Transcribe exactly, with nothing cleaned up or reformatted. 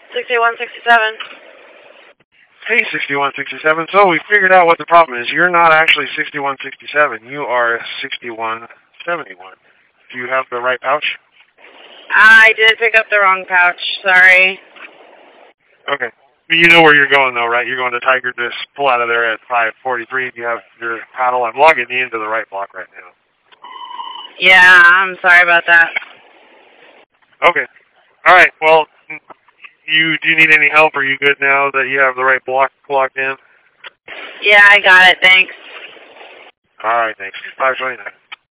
sixty-one sixty-seven. Hey, sixty-one sixty-seven. So we figured out what the problem is. You're not actually sixty-one sixty-seven. You are sixty-one seventy-one. Do you have the right pouch? I did pick up the wrong pouch. Sorry. Okay. You know where you're going, though, right? You're going to Tiger. Just pull out of there at five forty-three. You have your paddle. I'm logging you into the right block right now. Yeah, I'm sorry about that. Okay. All right. Well, you do you need any help? Are you good now that you have the right block locked in? Yeah, I got it. Thanks. All right. Thanks. five twenty-nine.